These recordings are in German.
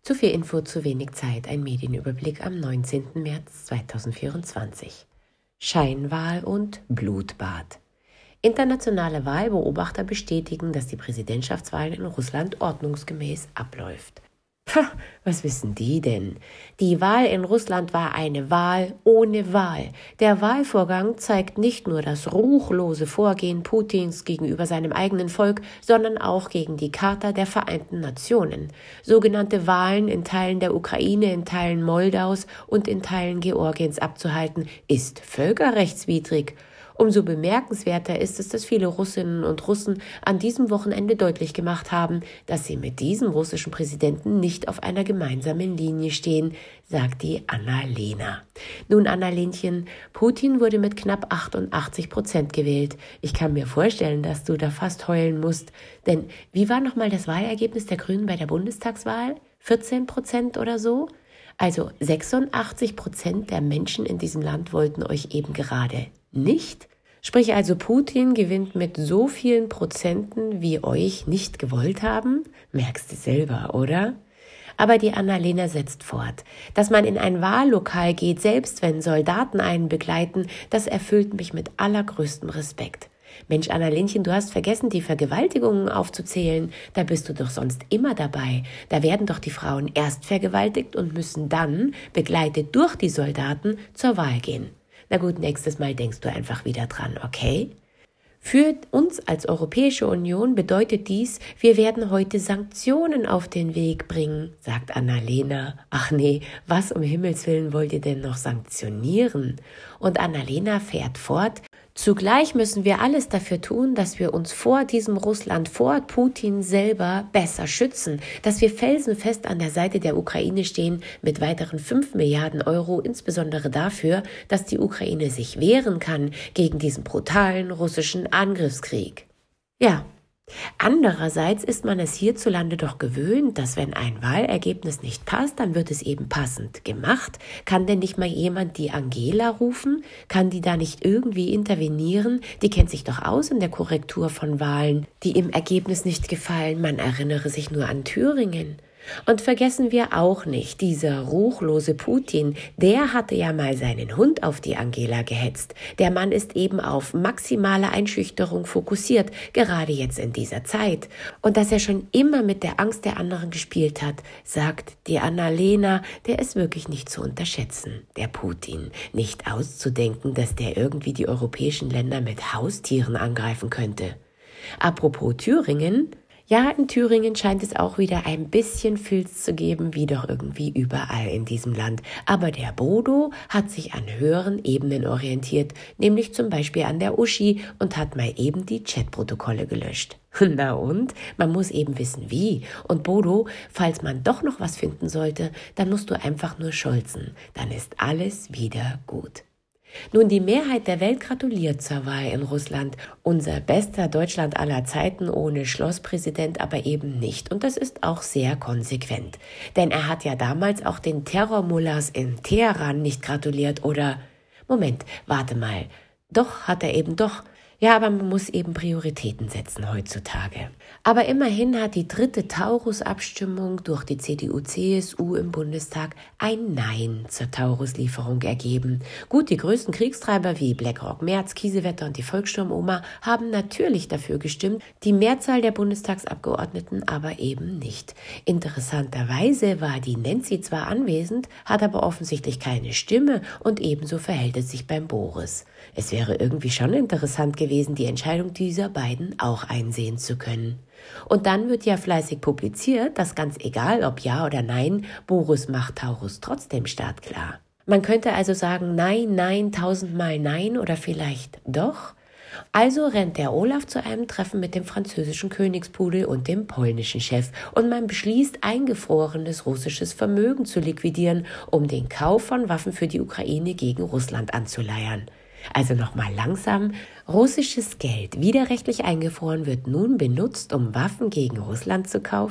Zu viel Info, zu wenig Zeit. Ein Medienüberblick am 19. März 2024. Scheinwahl und Blutbad. Internationale Wahlbeobachter bestätigen, dass die Präsidentschaftswahl in Russland ordnungsgemäß abläuft. Was wissen die denn? Die Wahl in Russland war eine Wahl ohne Wahl. Der Wahlvorgang zeigt nicht nur das ruchlose Vorgehen Putins gegenüber seinem eigenen Volk, sondern auch gegen die Charta der Vereinten Nationen. Sogenannte Wahlen in Teilen der Ukraine, in Teilen Moldaus und in Teilen Georgiens abzuhalten, ist völkerrechtswidrig. Umso bemerkenswerter ist es, dass viele Russinnen und Russen an diesem Wochenende deutlich gemacht haben, dass sie mit diesem russischen Präsidenten nicht auf einer gemeinsamen Linie stehen, sagt die Anna-Lena. Nun, Anna-Lenchen, Putin wurde mit knapp 88% gewählt. Ich kann mir vorstellen, dass du da fast heulen musst. Denn wie war nochmal das Wahlergebnis der Grünen bei der Bundestagswahl? 14% oder so? Also 86% der Menschen in diesem Land wollten euch eben gerade nicht. Sprich also, Putin gewinnt mit so vielen Prozenten, wie euch nicht gewollt haben? Merkst du selber, oder? Aber die Anna-Lena setzt fort. Dass man in ein Wahllokal geht, selbst wenn Soldaten einen begleiten, das erfüllt mich mit allergrößtem Respekt. Mensch, Anna-Lenchen, du hast vergessen, die Vergewaltigungen aufzuzählen. Da bist du doch sonst immer dabei. Da werden doch die Frauen erst vergewaltigt und müssen dann, begleitet durch die Soldaten, zur Wahl gehen. Na gut, nächstes Mal denkst du einfach wieder dran, okay? Für uns als Europäische Union bedeutet dies, wir werden heute Sanktionen auf den Weg bringen, sagt Anna-Lena. Ach nee, was um Himmels Willen wollt ihr denn noch sanktionieren? Und Anna-Lena fährt fort. Zugleich müssen wir alles dafür tun, dass wir uns vor diesem Russland, vor Putin selber besser schützen, dass wir felsenfest an der Seite der Ukraine stehen mit weiteren 5 Milliarden Euro, insbesondere dafür, dass die Ukraine sich wehren kann gegen diesen brutalen russischen Angriffskrieg. Ja. Andererseits ist man es hierzulande doch gewöhnt, dass wenn ein Wahlergebnis nicht passt, dann wird es eben passend gemacht. Kann denn nicht mal jemand die Angela rufen? Kann die da nicht irgendwie intervenieren? Die kennt sich doch aus in der Korrektur von Wahlen, die im Ergebnis nicht gefallen. Man erinnere sich nur an Thüringen. Und vergessen wir auch nicht, dieser ruchlose Putin, der hatte ja mal seinen Hund auf die Angela gehetzt. Der Mann ist eben auf maximale Einschüchterung fokussiert, gerade jetzt in dieser Zeit. Und dass er schon immer mit der Angst der anderen gespielt hat, sagt die Anna-Lena, der ist wirklich nicht zu unterschätzen, der Putin. Nicht auszudenken, dass der irgendwie die europäischen Länder mit Haustieren angreifen könnte. Apropos Thüringen. Ja, in Thüringen scheint es auch wieder ein bisschen Filz zu geben, wie doch irgendwie überall in diesem Land. Aber der Bodo hat sich an höheren Ebenen orientiert, nämlich zum Beispiel an der Uschi und hat mal eben die Chatprotokolle gelöscht. Na und? Man muss eben wissen, wie. Und Bodo, falls man doch noch was finden sollte, dann musst du einfach nur scholzen. Dann ist alles wieder gut. Nun, die Mehrheit der Welt gratuliert zur Wahl in Russland. Unser bester Deutschland aller Zeiten ohne Schlosspräsident aber eben nicht. Und das ist auch sehr konsequent. Denn er hat ja damals auch den Terrormullahs in Teheran nicht gratuliert oder... Moment, warte mal. Doch, hat er eben doch... Ja, aber man muss eben Prioritäten setzen heutzutage. Aber immerhin hat die 3. Taurus-Abstimmung durch die CDU-CSU im Bundestag ein Nein zur Taurus-Lieferung ergeben. Gut, die größten Kriegstreiber wie BlackRock Merz, Kiesewetter und die Volkssturm-Oma haben natürlich dafür gestimmt, die Mehrzahl der Bundestagsabgeordneten aber eben nicht. Interessanterweise war die Nancy zwar anwesend, hat aber offensichtlich keine Stimme und ebenso verhält es sich beim Boris. Es wäre irgendwie schon interessant gewesen, die Entscheidung dieser beiden auch einsehen zu können. Und dann wird ja fleißig publiziert, dass ganz egal, ob ja oder nein, Boris macht Taurus trotzdem startklar. Man könnte also sagen, nein, nein, 1000-mal nein oder vielleicht doch. Also rennt der Olaf zu einem Treffen mit dem französischen Königspudel und dem polnischen Chef und man beschließt, eingefrorenes russisches Vermögen zu liquidieren, um den Kauf von Waffen für die Ukraine gegen Russland anzuleiern. Also nochmal langsam, russisches Geld, widerrechtlich eingefroren, wird nun benutzt, um Waffen gegen Russland zu kaufen?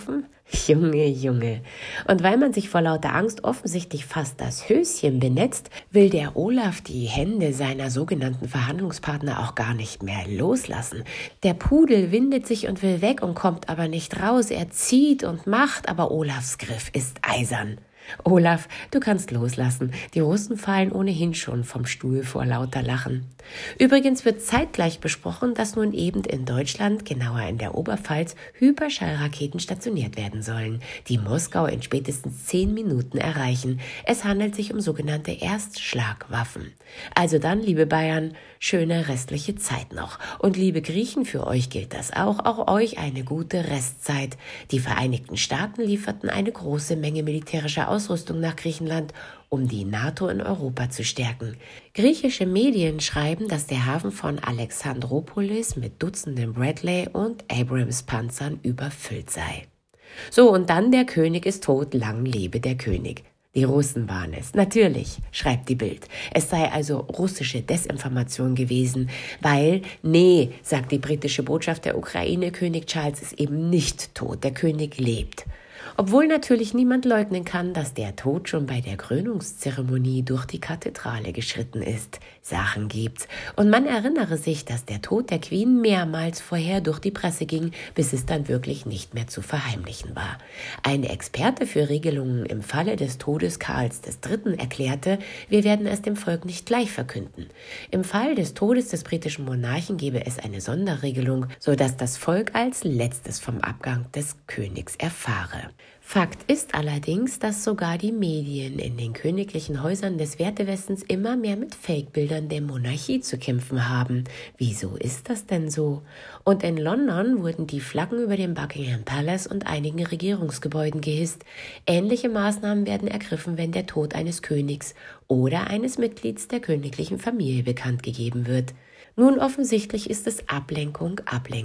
Junge, Junge. Und weil man sich vor lauter Angst offensichtlich fast das Höschen benetzt, will der Olaf die Hände seiner sogenannten Verhandlungspartner auch gar nicht mehr loslassen. Der Pudel windet sich und will weg und kommt aber nicht raus. Er zieht und macht, aber Olafs Griff ist eisern. Olaf, du kannst loslassen. Die Russen fallen ohnehin schon vom Stuhl vor lauter Lachen. Übrigens wird zeitgleich besprochen, dass nun eben in Deutschland, genauer in der Oberpfalz, Hyperschallraketen stationiert werden sollen, die Moskau in spätestens 10 Minuten erreichen. Es handelt sich um sogenannte Erstschlagwaffen. Also dann, liebe Bayern, schöne restliche Zeit noch. Und liebe Griechen, für euch gilt das auch euch eine gute Restzeit. Die Vereinigten Staaten lieferten eine große Menge militärischer Ausrüstung nach Griechenland, um die NATO in Europa zu stärken. Griechische Medien schreiben, dass der Hafen von Alexandroupolis mit Dutzenden Bradley- und Abrams-Panzern überfüllt sei. So, und dann der König ist tot, lang lebe der König. Die Russen waren es. Natürlich, schreibt die Bild. Es sei also russische Desinformation gewesen, weil, nee, sagt die britische Botschaft der Ukraine, König Charles ist eben nicht tot, der König lebt. Obwohl natürlich niemand leugnen kann, dass der Tod schon bei der Krönungszeremonie durch die Kathedrale geschritten ist. Sachen gibt's. Und man erinnere sich, dass der Tod der Queen mehrmals vorher durch die Presse ging, bis es dann wirklich nicht mehr zu verheimlichen war. Ein Experte für Regelungen im Falle des Todes Karls III. Erklärte, wir werden es dem Volk nicht gleich verkünden. Im Fall des Todes des britischen Monarchen gebe es eine Sonderregelung, sodass das Volk als letztes vom Abgang des Königs erfahre. Fakt ist allerdings, dass sogar die Medien in den königlichen Häusern des Wertewestens immer mehr mit Fake-Bildern der Monarchie zu kämpfen haben. Wieso ist das denn so? Und in London wurden die Flaggen über dem Buckingham Palace und einigen Regierungsgebäuden gehisst. Ähnliche Maßnahmen werden ergriffen, wenn der Tod eines Königs oder eines Mitglieds der königlichen Familie bekannt gegeben wird. Nun, offensichtlich ist es Ablenkung.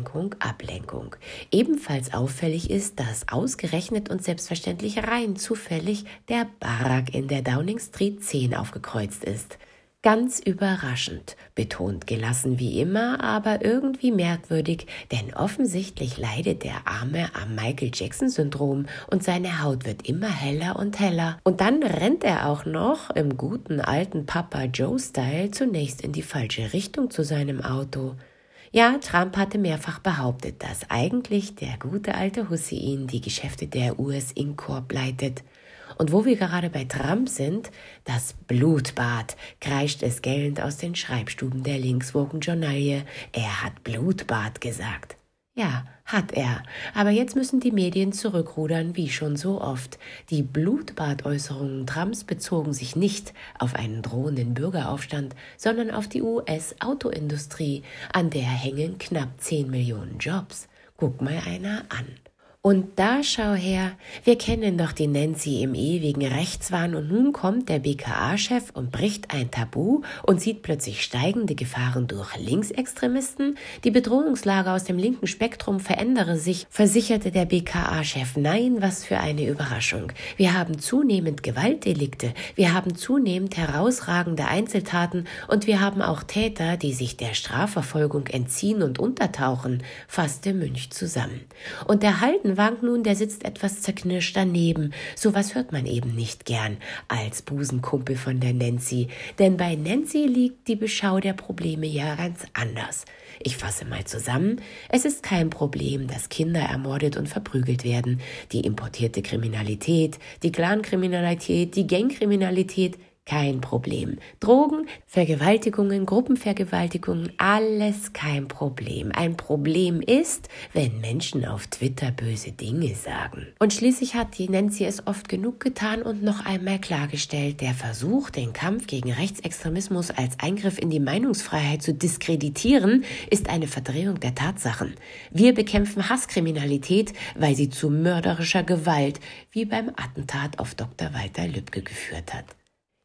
Ebenfalls auffällig ist, dass ausgerechnet und selbstverständlich rein zufällig der Barack in der Downing Street 10 aufgekreuzt ist. Ganz überraschend, betont gelassen wie immer, aber irgendwie merkwürdig, denn offensichtlich leidet der Arme am Michael-Jackson-Syndrom und seine Haut wird immer heller und heller. Und dann rennt er auch noch im guten alten Papa Joe-Style zunächst in die falsche Richtung zu seinem Auto. Ja, Trump hatte mehrfach behauptet, dass eigentlich der gute alte Hussein die Geschäfte der US Inc. Corp leitet. Und wo wir gerade bei Trump sind, das Blutbad, kreischt es gellend aus den Schreibstuben der linkswogen Journalie. Er hat Blutbad gesagt. Ja, hat er. Aber jetzt müssen die Medien zurückrudern, wie schon so oft. Die Blutbad-Äußerungen Trumps bezogen sich nicht auf einen drohenden Bürgeraufstand, sondern auf die US-Autoindustrie. An der hängen knapp 10 Millionen Jobs. Guck mal einer an. Und da schau her, wir kennen doch die Nancy im ewigen Rechtswahn und nun kommt der BKA-Chef und bricht ein Tabu und sieht plötzlich steigende Gefahren durch Linksextremisten. Die Bedrohungslage aus dem linken Spektrum verändere sich, versicherte der BKA-Chef. Nein, was für eine Überraschung. Wir haben zunehmend Gewaltdelikte, wir haben zunehmend herausragende Einzeltaten und wir haben auch Täter, die sich der Strafverfolgung entziehen und untertauchen, fasste Münch zusammen. Und der Haldenwang nun, der sitzt etwas zerknirscht daneben. Sowas hört man eben nicht gern als Busenkumpel von der Nancy. Denn bei Nancy liegt die Beschau der Probleme ja ganz anders. Ich fasse mal zusammen. Es ist kein Problem, dass Kinder ermordet und verprügelt werden. Die importierte Kriminalität, die Clankriminalität, die Gangkriminalität, kein Problem. Drogen, Vergewaltigungen, Gruppenvergewaltigungen, alles kein Problem. Ein Problem ist, wenn Menschen auf Twitter böse Dinge sagen. Und schließlich hat die Nancy es oft genug getan und noch einmal klargestellt, der Versuch, den Kampf gegen Rechtsextremismus als Eingriff in die Meinungsfreiheit zu diskreditieren, ist eine Verdrehung der Tatsachen. Wir bekämpfen Hasskriminalität, weil sie zu mörderischer Gewalt wie beim Attentat auf Dr. Walter Lübcke geführt hat.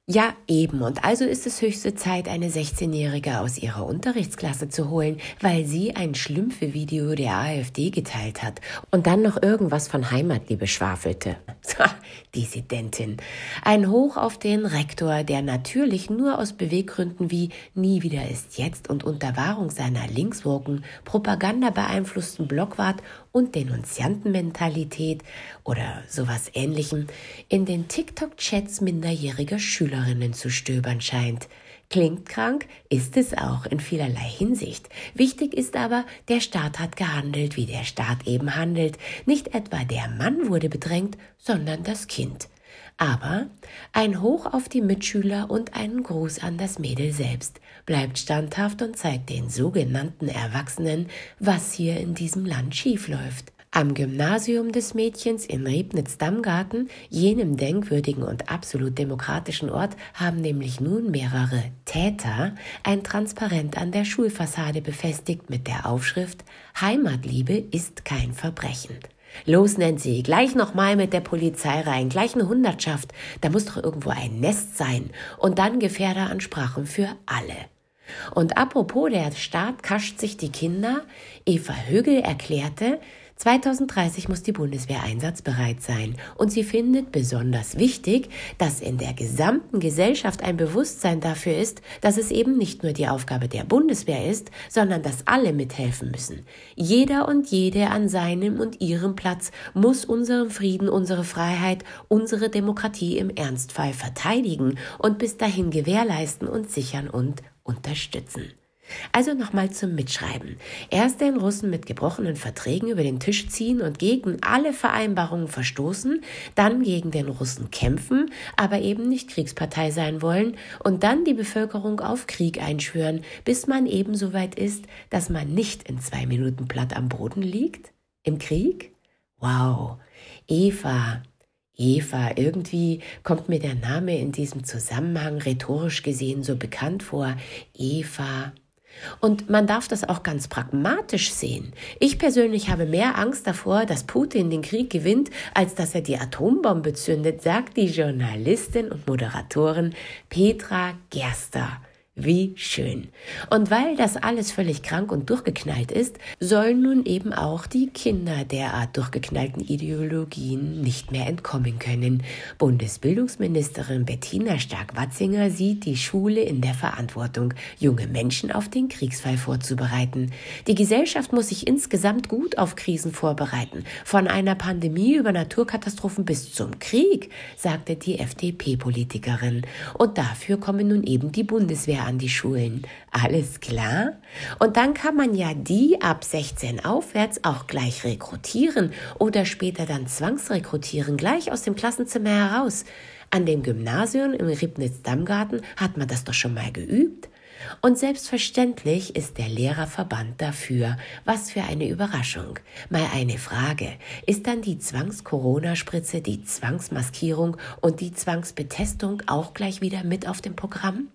Ja, eben. Und also ist es höchste Zeit, eine 16-Jährige aus ihrer Unterrichtsklasse zu holen, weil sie ein Schlümpfe-Video der AfD geteilt hat und dann noch irgendwas von Heimatliebe schwafelte. Dissidentin. Ein Hoch auf den Rektor, der natürlich nur aus Beweggründen wie nie wieder ist jetzt und unter Wahrung seiner linkswoken, propagandabeeinflussten Blockwart und Denunziantenmentalität oder sowas Ähnlichem in den TikTok-Chats minderjähriger Schülerinnen zu stöbern scheint. Klingt krank, ist es auch in vielerlei Hinsicht. Wichtig ist aber, der Staat hat gehandelt, wie der Staat eben handelt. Nicht etwa der Mann wurde bedrängt, sondern das Kind. Aber ein Hoch auf die Mitschüler und einen Gruß an das Mädel selbst. Bleibt standhaft und zeigt den sogenannten Erwachsenen, was hier in diesem Land schiefläuft. Am Gymnasium des Mädchens in Ribnitz-Damgarten, jenem denkwürdigen und absolut demokratischen Ort, haben nämlich nun mehrere Täter ein Transparent an der Schulfassade befestigt mit der Aufschrift »Heimatliebe ist kein Verbrechen«. Los, Nancy, gleich nochmal mit der Polizei rein, gleich eine Hundertschaft, da muss doch irgendwo ein Nest sein und dann Gefährderansprachen für alle. Und apropos, der Staat kascht sich die Kinder, Eva Högel erklärte, 2030 muss die Bundeswehr einsatzbereit sein und sie findet besonders wichtig, dass in der gesamten Gesellschaft ein Bewusstsein dafür ist, dass es eben nicht nur die Aufgabe der Bundeswehr ist, sondern dass alle mithelfen müssen. Jeder und jede an seinem und ihrem Platz muss unseren Frieden, unsere Freiheit, unsere Demokratie im Ernstfall verteidigen und bis dahin gewährleisten und sichern und unterstützen. Also nochmal zum Mitschreiben. Erst den Russen mit gebrochenen Verträgen über den Tisch ziehen und gegen alle Vereinbarungen verstoßen, dann gegen den Russen kämpfen, aber eben nicht Kriegspartei sein wollen und dann die Bevölkerung auf Krieg einschwören, bis man eben so weit ist, dass man nicht in 2 Minuten platt am Boden liegt? Im Krieg? Wow, Eva, irgendwie kommt mir der Name in diesem Zusammenhang rhetorisch gesehen so bekannt vor. Eva. Und man darf das auch ganz pragmatisch sehen. Ich persönlich habe mehr Angst davor, dass Putin den Krieg gewinnt, als dass er die Atombombe zündet, sagt die Journalistin und Moderatorin Petra Gerster. Wie schön. Und weil das alles völlig krank und durchgeknallt ist, sollen nun eben auch die Kinder derart durchgeknallten Ideologien nicht mehr entkommen können. Bundesbildungsministerin Bettina Stark-Watzinger sieht die Schule in der Verantwortung, junge Menschen auf den Kriegsfall vorzubereiten. Die Gesellschaft muss sich insgesamt gut auf Krisen vorbereiten. Von einer Pandemie über Naturkatastrophen bis zum Krieg, sagte die FDP-Politikerin. Und dafür kommen nun eben die Bundeswehr an die Schulen. Alles klar? Und dann kann man ja die ab 16 aufwärts auch gleich rekrutieren oder später dann zwangsrekrutieren, gleich aus dem Klassenzimmer heraus. An dem Gymnasium in Ribnitz-Damgarten hat man das doch schon mal geübt. Und selbstverständlich ist der Lehrerverband dafür. Was für eine Überraschung. Mal eine Frage. Ist dann die Zwangs-Corona-Spritze, die Zwangsmaskierung und die Zwangsbetestung auch gleich wieder mit auf dem Programm?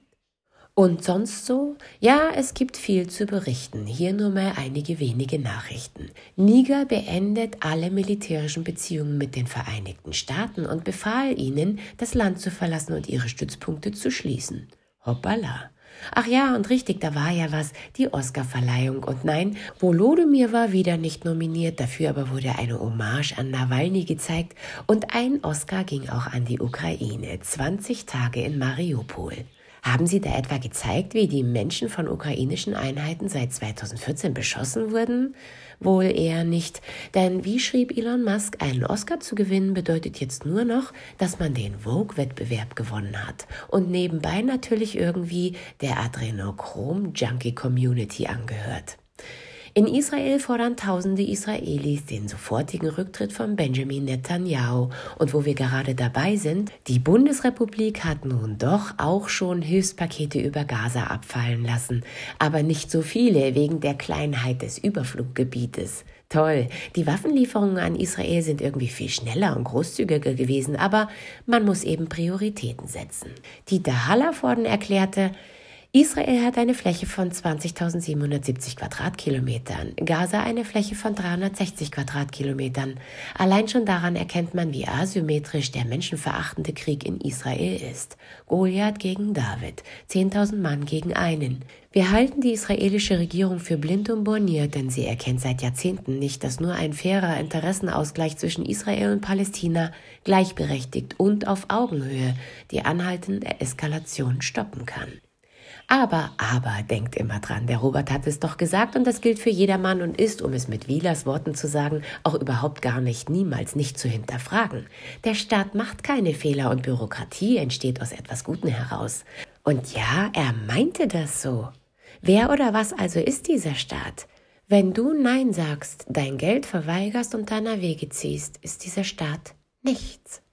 Und sonst so? Ja, es gibt viel zu berichten. Hier nur mal einige wenige Nachrichten. Niger beendet alle militärischen Beziehungen mit den Vereinigten Staaten und befahl ihnen, das Land zu verlassen und ihre Stützpunkte zu schließen. Hoppala. Ach ja, und richtig, da war ja was, die Oscarverleihung. Und nein, Volodymyr war wieder nicht nominiert, dafür aber wurde eine Hommage an Nawalny gezeigt und ein Oscar ging auch an die Ukraine. 20 Tage in Mariupol. Haben Sie da etwa gezeigt, wie die Menschen von ukrainischen Einheiten seit 2014 beschossen wurden? Wohl eher nicht, denn wie schrieb Elon Musk, einen Oscar zu gewinnen bedeutet jetzt nur noch, dass man den Vogue-Wettbewerb gewonnen hat und nebenbei natürlich irgendwie der Adrenochrom-Junkie-Community angehört. In Israel fordern tausende Israelis den sofortigen Rücktritt von Benjamin Netanyahu. Und wo wir gerade dabei sind, die Bundesrepublik hat nun doch auch schon Hilfspakete über Gaza abfallen lassen. Aber nicht so viele wegen der Kleinheit des Überfluggebietes. Toll, die Waffenlieferungen an Israel sind irgendwie viel schneller und großzügiger gewesen, aber man muss eben Prioritäten setzen. Dieter Hallervorden erklärte, Israel hat eine Fläche von 20.770 Quadratkilometern, Gaza eine Fläche von 360 Quadratkilometern. Allein schon daran erkennt man, wie asymmetrisch der menschenverachtende Krieg in Israel ist. Goliath gegen David, 10.000 Mann gegen einen. Wir halten die israelische Regierung für blind und borniert, denn sie erkennt seit Jahrzehnten nicht, dass nur ein fairer Interessenausgleich zwischen Israel und Palästina gleichberechtigt und auf Augenhöhe die anhaltende Eskalation stoppen kann. Aber, denkt immer dran, der Robert hat es doch gesagt und das gilt für jedermann und ist, um es mit Wielers Worten zu sagen, auch überhaupt gar nicht, niemals nicht zu hinterfragen. Der Staat macht keine Fehler und Bürokratie entsteht aus etwas Guten heraus. Und ja, er meinte das so. Wer oder was also ist dieser Staat? Wenn du Nein sagst, dein Geld verweigerst und deiner Wege ziehst, ist dieser Staat nichts.